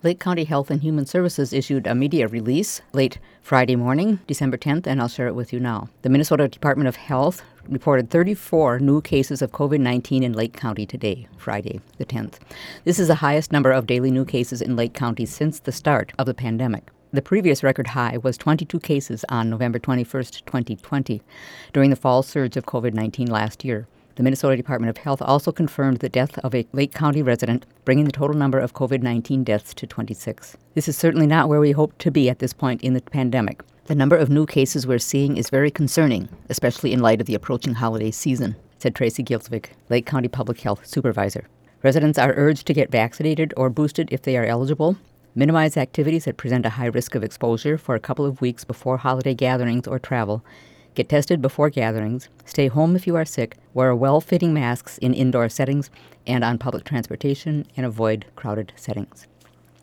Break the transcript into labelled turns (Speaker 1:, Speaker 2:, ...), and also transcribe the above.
Speaker 1: Lake County Health and Human Services issued a media release late Friday morning, December 10th, and I'll share it with you now. The Minnesota Department of Health reported 34 new cases of COVID-19 in Lake County today, Friday the 10th. This is the highest number of daily new cases in Lake County since the start of the pandemic. The previous record high was 22 cases on November 21st, 2020, during the fall surge of COVID-19 last year. The Minnesota Department of Health also confirmed the death of a Lake County resident, bringing the total number of COVID-19 deaths to 26. This is certainly not where we hoped to be at this point in the pandemic. The number of new cases we're seeing is very concerning, especially in light of the approaching holiday season, said Tracy Gilsvik, Lake County Public Health Supervisor. Residents are urged to get vaccinated or boosted if they are eligible, minimize activities that present a high risk of exposure for a couple of weeks before holiday gatherings or travel, get tested before gatherings, stay home if you are sick, wear well-fitting masks in indoor settings and on public transportation, and avoid crowded settings.